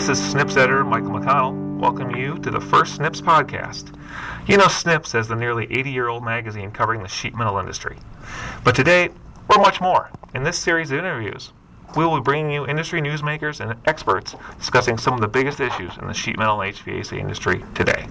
This is Snips editor Michael McConnell. Welcome you to the first Snips podcast. You know Snips as the nearly 80-year-old magazine covering the sheet metal industry. But today, we're much more. In this series of interviews, we will be bringing you industry newsmakers and experts discussing some of the biggest issues in the sheet metal and HVAC industry today.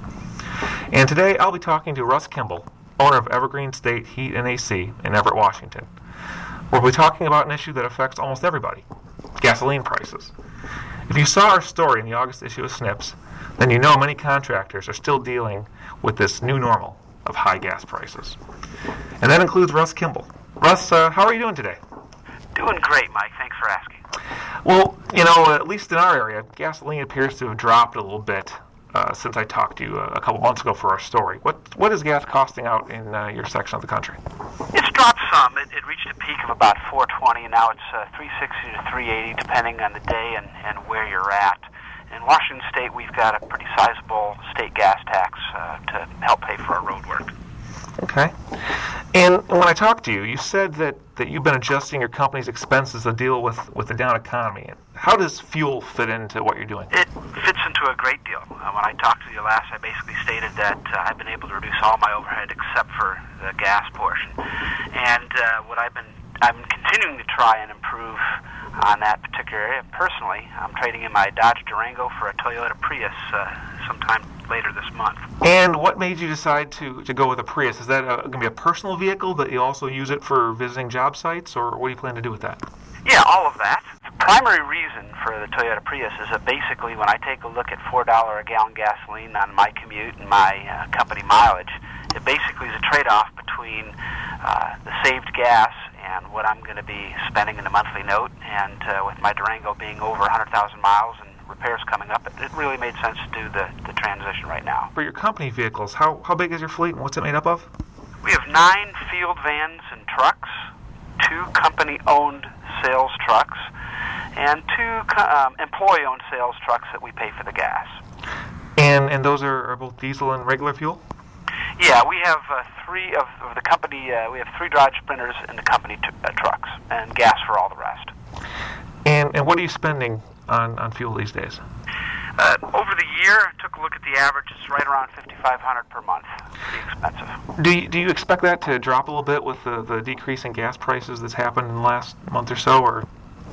And today, I'll be talking to Russ Kimball, owner of Evergreen State Heat and AC in Everett, Washington. We'll be talking about an issue that affects almost everybody: gasoline prices. If you saw our story in the August issue of Snips, then you know many contractors are still dealing with this new normal of high gas prices. And that includes Russ Kimball. Russ, how are you doing today? Doing great, Mike. Thanks for asking. Well, you know, at least in our area, gasoline appears to have dropped a little bit since I talked to you a couple months ago for our story. What is gas costing out in your section of the country? It's dropped some. It reached a peak of about $4.20, and now it's $3.60 to $3.80, depending on the day and where you're at. In Washington State, we've got a pretty sizable state gas tax to help pay for our road work. Okay. And when I talked to you, you said that you've been adjusting your company's expenses to deal with the down economy. How does fuel fit into what you're doing? It fits into a great deal. When I talked to you last, I basically stated that I've been able to reduce all my overhead except for the gas portion. And what I'm continuing to try and improve on that particular area. Personally, I'm trading in my Dodge Durango for a Toyota Prius sometime later this month. And what made you decide to go with a Prius? Is that going to be a personal vehicle, but you also use it for visiting job sites, or what do you plan to do with that? Yeah, all of that. The primary reason for the Toyota Prius is that basically when I take a look at $4 a gallon gasoline on my commute and my company mileage, it basically is a trade-off between the saved gas and what I'm going to be spending in a monthly note. And with my Durango being over 100,000 miles and repairs coming up, it really made sense to do the transition right now. For your company vehicles, how big is your fleet and what's it made up of? We have 9 field vans and trucks, 2 company-owned sales trucks, and 2 employee-owned sales trucks that we pay for the gas. And those are both diesel and regular fuel? Yeah, we have 3 of the company. We have 3 Dodge Sprinters in the company trucks, and gas for all the rest. And what are you spending on fuel these days? Over the year, I took a look at the average. It's right around $5,500 per month. Pretty expensive. Do you expect that to drop a little bit with the decrease in gas prices that's happened in the last month or so, or?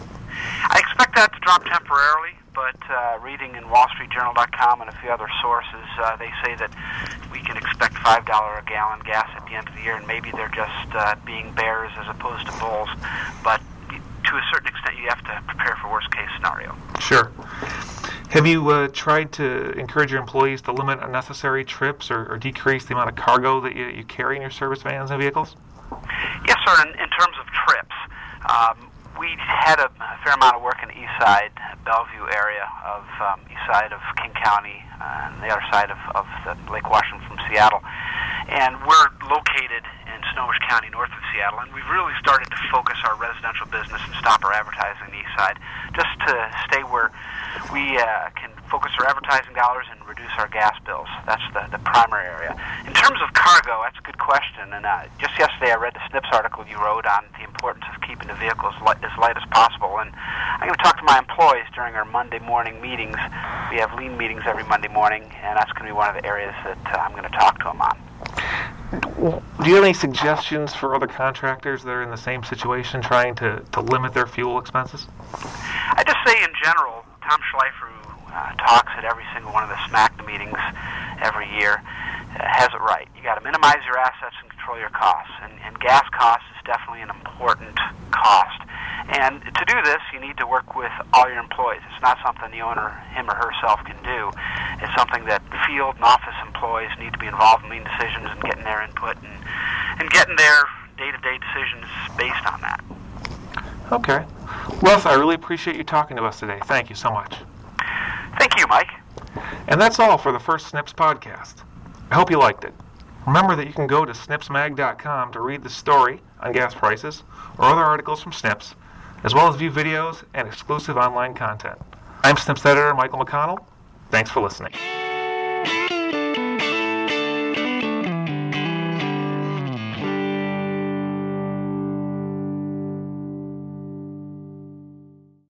I expect that to drop temporarily, but reading in WallStreetJournal.com and a few other sources, they say that we can expect $5 a gallon gas at the end of the year, and maybe they're just being bears as opposed to bulls. But to a certain extent, you have to prepare for worst-case scenario. Sure. Have you tried to encourage your employees to limit unnecessary trips or decrease the amount of cargo that you carry in your service vans and vehicles? Yes, sir. In terms of trips, we had a fair amount of work in the east side, Bellevue area of east side of King County, and the other side of the Lake Washington from Seattle. And we're located in Snohomish County, north of Seattle, and we've really started to focus our residential business and stop our advertising on the east side, just to stay where we can focus our advertising dollars and reduce our gas bills. That's the primary area. In terms of cargo, that's a good question. And just yesterday I read the Snips article you wrote on the importance of keeping the vehicles as light as possible. And I'm going to talk to my employees during our Monday morning meetings. We have lean meetings every Monday morning, and that's going to be one of the areas that I'm going to talk to them on. Do you have any suggestions for other contractors that are in the same situation trying to limit their fuel expenses? I just say in general, Tom Schleifer, who talks at every single one of the SMACTA meetings every year, has it right. You got to minimize your assets and control your costs. And gas costs is definitely an important cost. And to do this, you need to work with all your employees. It's not something the owner, him or herself, can do. It's something that field and office employees need to be involved in making decisions and getting their input and getting their day-to-day decisions based on that. Okay. Russ, I really appreciate you talking to us today. Thank you so much. Thank you, Mike. And that's all for the first Snips podcast. I hope you liked it. Remember that you can go to snipsmag.com to read the story on gas prices or other articles from Snips, as well as view videos and exclusive online content. I'm Snips editor Michael McConnell. Thanks for listening.